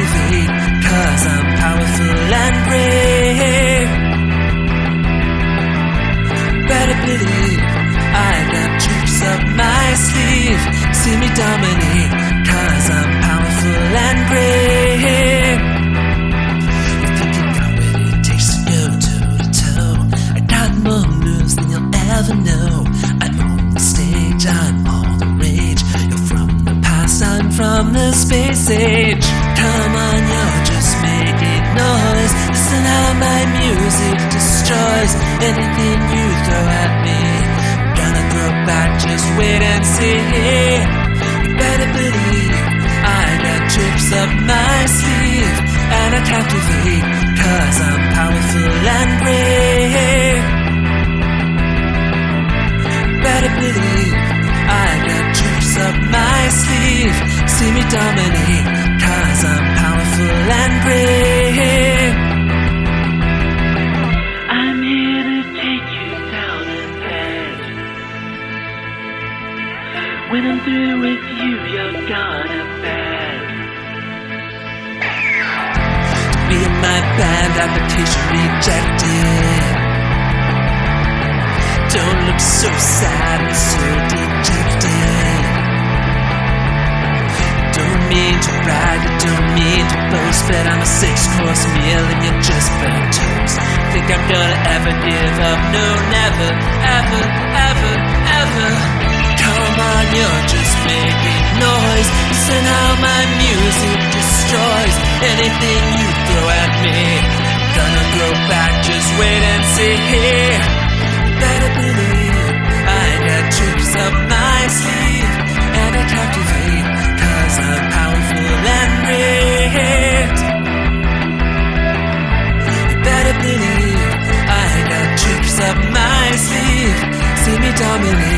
captivate, 'cause I'm powerful and brave. Better believe I got tricks up my sleeve. See me dominate, 'cause I'm powerful and brave. You think you got what it takes to go toe to toe. I got more moves than you'll ever know. I own the stage, I'm all the rage. You're from the past, I'm from the space age. Come on, you're just making noise. Listen how my music destroys anything you throw at me. Gonna throw back, just wait and see. You better believe I got tricks up my sleeve, and I captivate, 'cause I'm powerful and brave. Better believe I got tricks up my sleeve. See me dominate, 'cause I'm powerful and brave. I'm here to take you down a path. When I'm through with you, you're gonna bad. Be in my band, application rejected. Don't look so sad and so dejected. Don't mean to brag, I don't mean to boast, but I'm a 6-course meal and you're just burnt toast. Think I'm gonna ever give up? No, never, ever, ever, ever. Come on, you're just making noise. Listen how my music destroys anything you throw at me. Gonna go back, just wait and see. Better believe I got tricks up my sleeve, and I captivate, 'cause I'm powerful and brave. You better believe I got tricks up my sleeve. See me dominate,